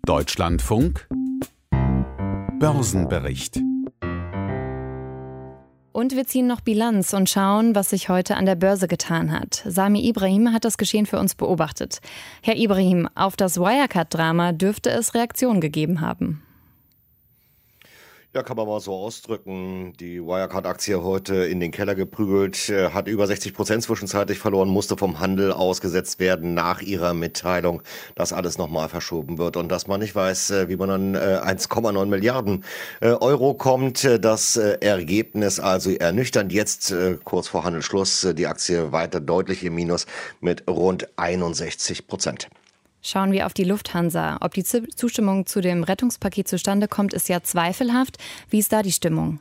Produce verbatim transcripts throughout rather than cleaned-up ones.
Deutschlandfunk Börsenbericht. Und wir ziehen noch Bilanz und schauen, was sich heute an der Börse getan hat. Sami Ibrahim hat das Geschehen für uns beobachtet. Herr Ibrahim, auf das Wirecard-Drama dürfte es Reaktionen gegeben haben. Ja, kann man mal so ausdrücken. Die Wirecard-Aktie heute in den Keller geprügelt, äh, hat über sechzig Prozent zwischenzeitlich verloren, musste vom Handel ausgesetzt werden nach ihrer Mitteilung, dass alles nochmal verschoben wird und dass man nicht weiß, äh, wie man an äh, eins Komma neun Milliarden äh, Euro kommt. Das äh, Ergebnis also ernüchternd. Jetzt äh, kurz vor Handelsschluss äh, die Aktie weiter deutlich im Minus mit rund einundsechzig Prozent. Schauen wir auf die Lufthansa. Ob die Zustimmung zu dem Rettungspaket zustande kommt, ist ja zweifelhaft. Wie ist da die Stimmung?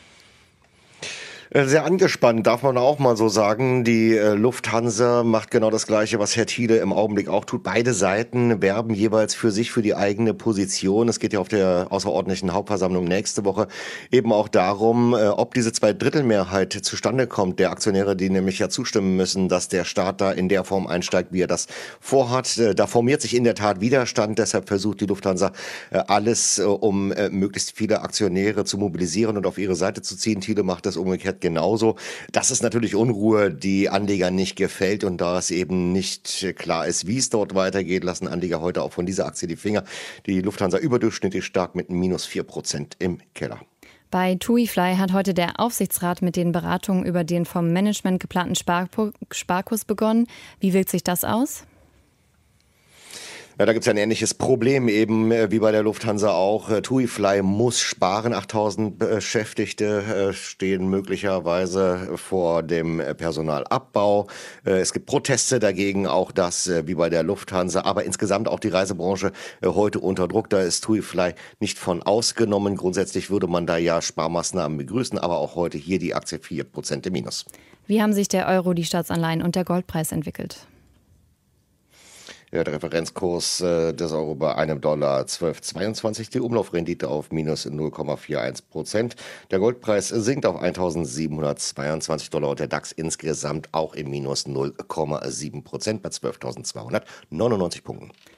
Sehr angespannt, darf man auch mal so sagen. Die äh, Lufthansa macht genau das Gleiche, was Herr Thiele im Augenblick auch tut. Beide Seiten werben jeweils für sich, für die eigene Position. Es geht ja auf der außerordentlichen Hauptversammlung nächste Woche eben auch darum, äh, ob diese Zweidrittelmehrheit zustande kommt, der Aktionäre, die nämlich ja zustimmen müssen, dass der Staat da in der Form einsteigt, wie er das vorhat. Äh, da formiert sich in der Tat Widerstand. Deshalb versucht die Lufthansa äh, alles, äh, um äh, möglichst viele Aktionäre zu mobilisieren und auf ihre Seite zu ziehen. Thiele macht das umgekehrt genauso. Das ist natürlich Unruhe, die Anlegern nicht gefällt, und da es eben nicht klar ist, wie es dort weitergeht, lassen Anleger heute auch von dieser Aktie die Finger. Die Lufthansa überdurchschnittlich stark mit minus vier Prozent im Keller. Bei TuiFly hat heute der Aufsichtsrat mit den Beratungen über den vom Management geplanten Spar- Sparkurs begonnen. Wie wirkt sich das aus? Ja, da gibt es ja ein ähnliches Problem eben äh, wie bei der Lufthansa auch. Äh, TuiFly muss sparen. achttausend Beschäftigte äh, stehen möglicherweise vor dem äh, Personalabbau. Äh, es gibt Proteste dagegen, auch das äh, wie bei der Lufthansa. Aber insgesamt auch die Reisebranche äh, heute unter Druck. Da ist TuiFly nicht von ausgenommen. Grundsätzlich würde man da ja Sparmaßnahmen begrüßen. Aber auch heute hier die Aktie vier Prozent im Minus. Wie haben sich der Euro, die Staatsanleihen und der Goldpreis entwickelt? Ja, der Referenzkurs äh, des Euro bei einem Dollar zwölf Komma zweiundzwanzig, die Umlaufrendite auf minus null Komma einundvierzig Prozent. Der Goldpreis sinkt auf eintausendsiebenhundertzweiundzwanzig Dollar und der DAX insgesamt auch im minus null Komma sieben Prozent bei zwölftausendzweihundertneunundneunzig Punkten.